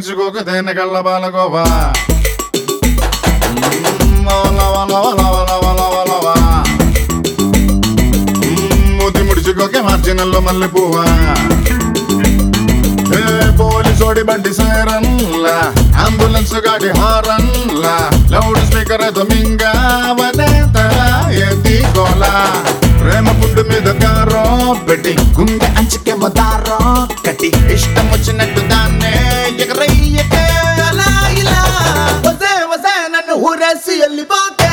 కోపగించుకోక దేనికల్ల బాలగోవా మూతి ముడిచుకోకే మార్జినల్లో మల్లె పువ్వా పోలీసోడి బండి సైరన్లా అంబులెన్స్ గాడి హారన్లా లౌడ్ స్పీకర్ దొమింగావనే తలా ఏంది గోలా ప్రేమ పుట్టు మీద కారో పెట్టి గుండె అంచుకే మదారో కట్టి ఇష్టం వచ్చినట్టు దాన్నే ఎగరయ్యకే అలా ఇలా వసే వసే నన్ను ఊరేసి వెళ్ళిపోకే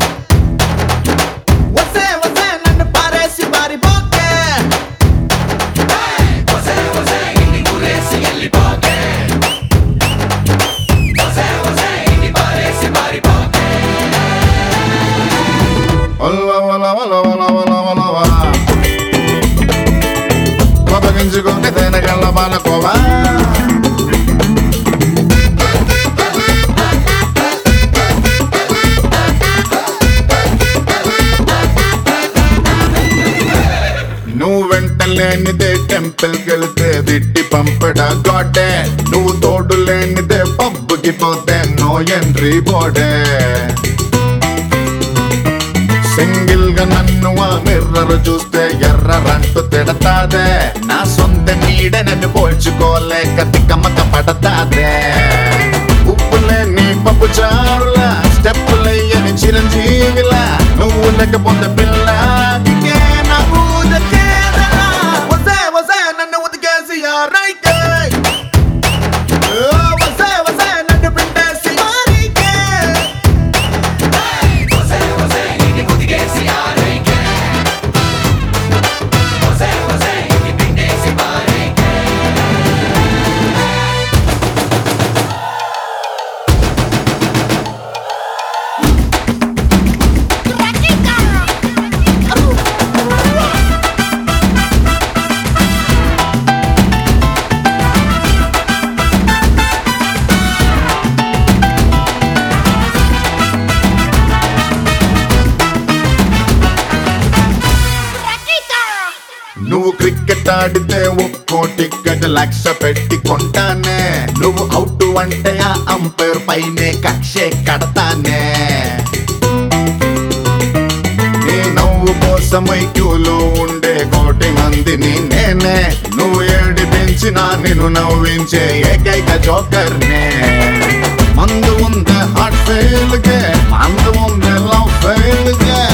వసే వసే నన్ను పారేసి మారిపోకే కోపగించుకోక దేనికల్ల బాలకోవా నువ్వు వెంట లేనిదే టెంపుల్ కెళ్తే దిట్టి పంపడా గోడే నువ్వు తోడు లేనిదే పబ్బుకి పోతే నో ఎంట్రీ బోర్డే సింగిల్ గా నన్ను ఆ మిర్రర్ చూస్తే ఎర్రరంటూ తిడతాదే నా సొంత నీడ నన్ను పోల్చుకోలేక తిక్కమక్క పడతాదే ఉప్పు లేని పప్పు చారులా స్టెప్పులయ్యని చిరంజీవిలా నువ్వు లేకపోతే పిల్ల దిగే నా ఊదకేదలా వసే వసే నన్ను ఉతికేసి ఆరైతే వసే వసే నన్ను పిండేసి మారికే నువ్వు క్రికెట్ ఆడితే ఒక్కో టికెట్ 1,00,000 పెట్టి కొంటానే నువ్వు అవుట్ అంటే ఆ అంపైర్ పైనే కక్షే కడతానే నీ నవ్వు కోసమై క్యూలో ఉండే 1,00,00,000 మందిని నేనే నువ్వు ఏడిపించినా నిన్ను నవ్వించే ఏకైక జోకర్నే మందు ఉందే హార్ట్ ఫెయిల్ గే మందు ఉందే లవ్ ఫెయిల్ గే